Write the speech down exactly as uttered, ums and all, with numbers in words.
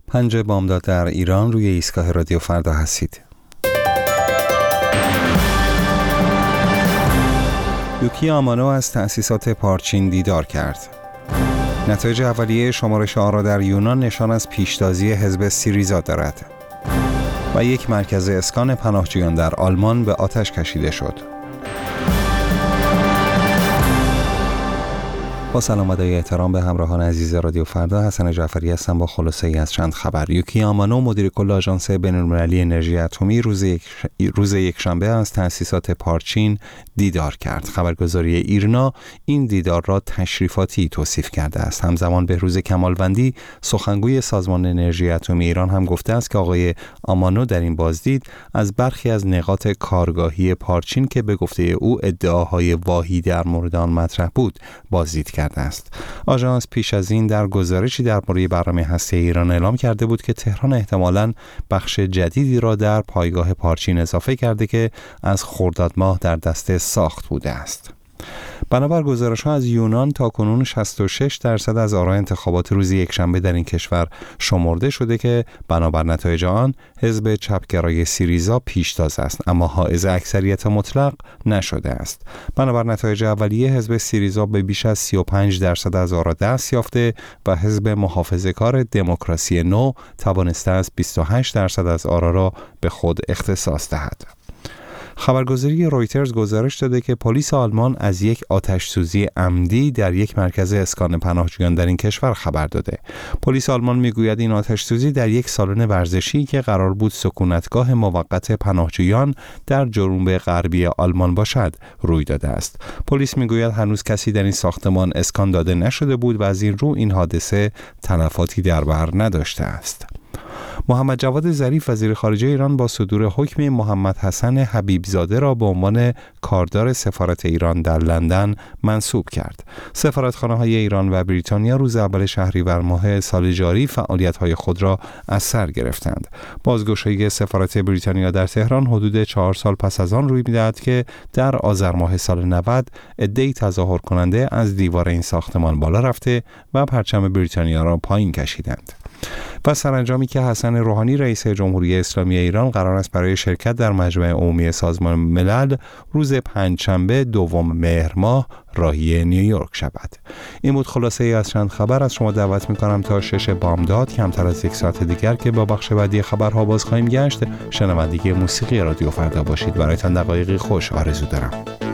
پنج بامداد در ایران، روی ایستگاه رادیو فردا هستید. یوکی آمانو از تأسیسات پارچین دیدار کرد. نتایج اولیه شمارش آرا در یونان نشان از پیشتازی حزب سیریزا دارد. و یک مرکز اسکان پناهجویان در آلمان به آتش کشیده شد. با سلام و ادای احترام به همراهان عزیز رادیو فردا، حسن جعفری هستم با خلاصه ای از چند خبر. یوکی آمانو، مدیر کل آژانس بین‌المللی انرژی اتمی، روز یک روز یکشنبه از تأسیسات پارچین دیدار کرد. خبرگزاری ایرنا این دیدار را تشریفاتی توصیف کرده است. همزمان بهروز کمالوندی، سخنگوی سازمان انرژی اتمی ایران، هم گفته است که آقای آمانو در این بازدید از برخی از نقاط کارگاهی پارچین که به گفته او ادعاهای واهی در مورد آن مطرح بود بازدید کرد است. آژانس پیش از این در گزارشی درباره برنامه هسته‌ای ایران اعلام کرده بود که تهران احتمالاً بخش جدیدی را در پایگاه پارچین اضافه کرده که از خرداد ماه در دست ساخت بوده است. بنابر گزارش‌ها از یونان، تاکنون شصت و شش درصد از آرای انتخابات روز یکشنبه در این کشور شمرده شده که بنابر نتایج آن حزب چپگرای سیریزا پیشتاز است، اما حائز اکثریت مطلق نشده است. بنابر نتایج اولیه، حزب سیریزا به بیش از سی و پنج درصد از آرا دست یافته و حزب محافظه‌کار دموکراسی نو توانسته است بیست و هشت درصد از آرا را به خود اختصاص دهد. خبرگزاری رویترز گزارش داده که پلیس آلمان از یک آتش‌سوزی عمدی در یک مرکز اسکان پناهجویان در این کشور خبر داده. پلیس آلمان میگوید این آتش‌سوزی در یک سالن ورزشی که قرار بود سکونتگاه موقت پناهجویان در جنوب غربی آلمان باشد روی داده است. پلیس میگوید هنوز کسی در این ساختمان اسکان داده نشده بود و از این رو این حادثه تلفاتی در بر نداشته است. محمد جواد ظریف، وزیر خارجه ایران، با صدور حکم محمد حسن حبیبزاده را به عنوان کاردار سفارت ایران در لندن منصوب کرد. سفارتخانه‌های ایران و بریتانیا روز اول شهریور ماه سال جاری فعالیت‌های خود را از سر گرفتند. بازگشایی سفارت بریتانیا در تهران حدود چهار سال پس از آن روی می‌دهد که در آذر ماه سال نود عده‌ای تظاهر کننده از دیوار این ساختمان بالا رفته و پرچم بریتانیا را پایین کشیدند. و سرانجامی که حسن روحانی، رئیس جمهوری اسلامی ایران، قرار است برای شرکت در مجمع عمومی سازمان ملل روز پنجشنبه دوم مهر ماه راهی نیویورک شود. این بود خلاصه ای از چند خبر. از شما دعوت می‌کنم تا شش بامداد، کمتر از یک ساعت دیگر که با بخش بعدی خبرها باز خواهیم گشت، شنوندگی موسیقی رادیو فردا باشید. برایتان دقایقی خوش آرزو دارم.